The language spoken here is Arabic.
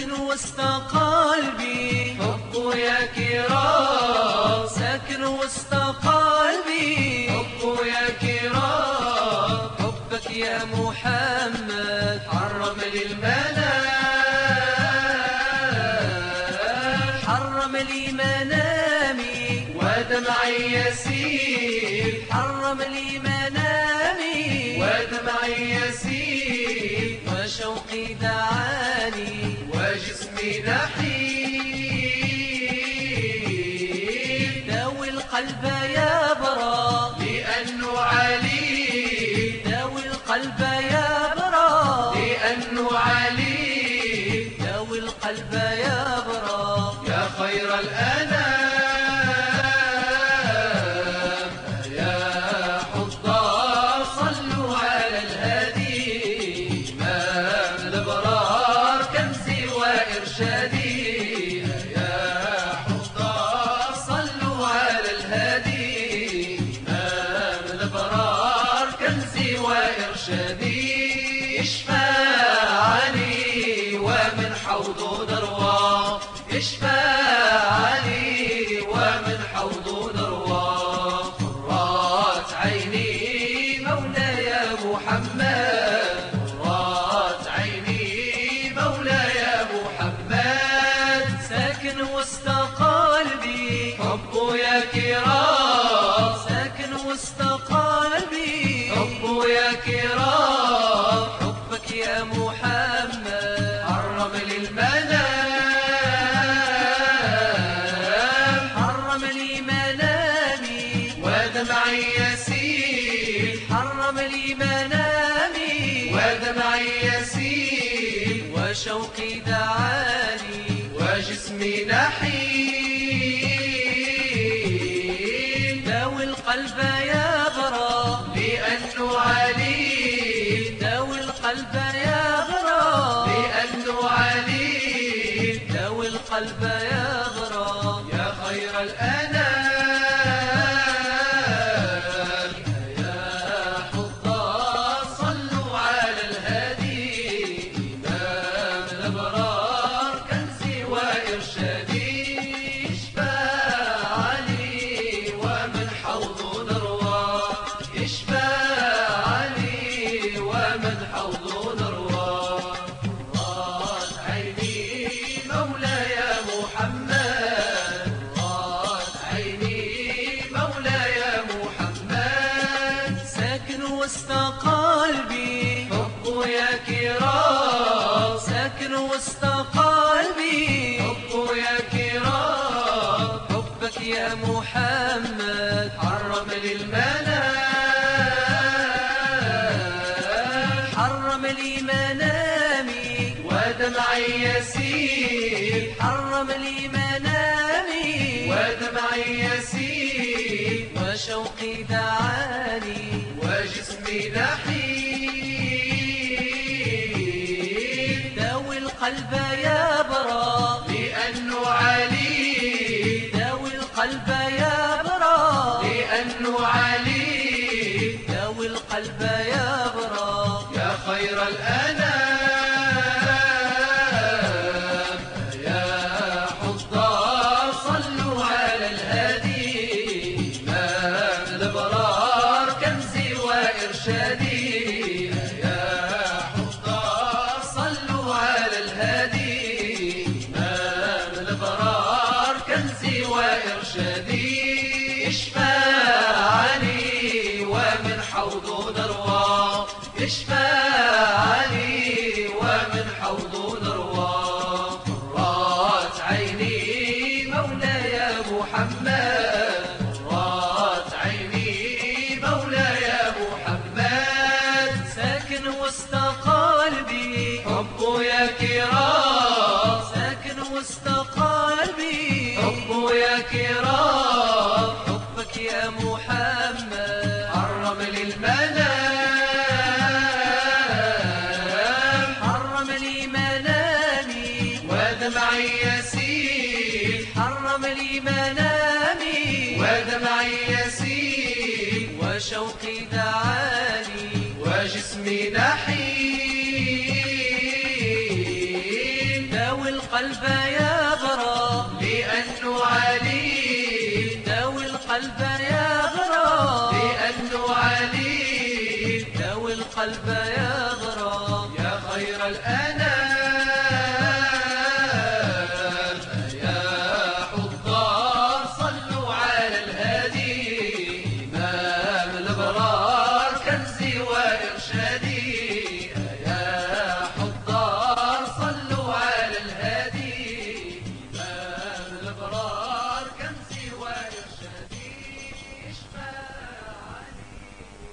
ساكن وسط قلبي حبه يا كرام، ساكن وسط قلبي حبه يا كرام، حبك يا محمد حرم لي المنام، حرم لي منامي ودمعي يسيل، حرم لي منامي ودمعي يسيل، وشوقي دعاني وجسمي نحيل، داوي القلب يا برا لأنه علي، داوي القلب يا برا لأنه علي، داوي القلب يا برا يا خير الأنام، يا حضار صلوا على الهادي، إمام الأبرار كنزي وإرشادي، يا حضار صلوا على الهادي، إمام الأبرار كنزي وإرشادي، يشفعني ومن حوضه نروى، يشفعني ومن حوضه نروى، قرات عيني مولاي محمد، قرات عيني مولاي محمد، ساكن وسط قلبي حبه يا كرام، ساكن وسط قلبي حبه يا كرام، حبك يا محمد حرم لي المنام، حرم لي منامي ودمعي يسيل، حرم لي منامي ودمعي يسيل، وشوقي دعاني وجسمي نحيل، داوي القلب يا برا لأنه علي، داوي القلب يا برا لأنه علي، داوي القلب يا برا يا خير الأنام، يا حضار صلوا على الهادي، إمام الأبرار كنزي وإرشادي، يشفعني ومن حوضه نروى، يشفعني ومن حوضه نروى، قرات عيني مولاي محمد، قرات عيني مولاي محمد، ساكن وسط قلبي حبه يا كرام، ساكن وسط قلبي حبه يا كرام، حبك يا محمد حرم لي المنام، حرم لي منامي ودمعي يسيل، حرم لي منامي ودمعي يسيل، وشوقي دعاني وجسمي نحيل، داوي القلب يا برا لأنه علي، داوي القلب يا برا لأنه علي، داوي القلب يا برا يا خير الأنام، يا حضار صلوا على الهادي، إمام الأبرار كنزي وإرشادي، يا حضار صلوا على الهادي، إمام الأبرار كنزي وإرشادي، يشفعني ومن حوضه نروى، يشفعني ومن حوضه نروى، قرات عيني مولاي محمد، قرات عيني مولاي محمد، ساكن وسط قلبي حبه يا كرام، ساكن وسط قلبي حبه يا كرام، حبك يا محمد حرم لي المنام، حرم لي منامي ودمعي يسيل، حرم لي منامي ودمعي يسيل، وشوقي دعاني وجسمي نحيل، داوي داوي القلب يا غرام، لأنه عليم، داوي القلب يا غرام، لأنه عليم، داوي القلب يا غرام، يا خير الآن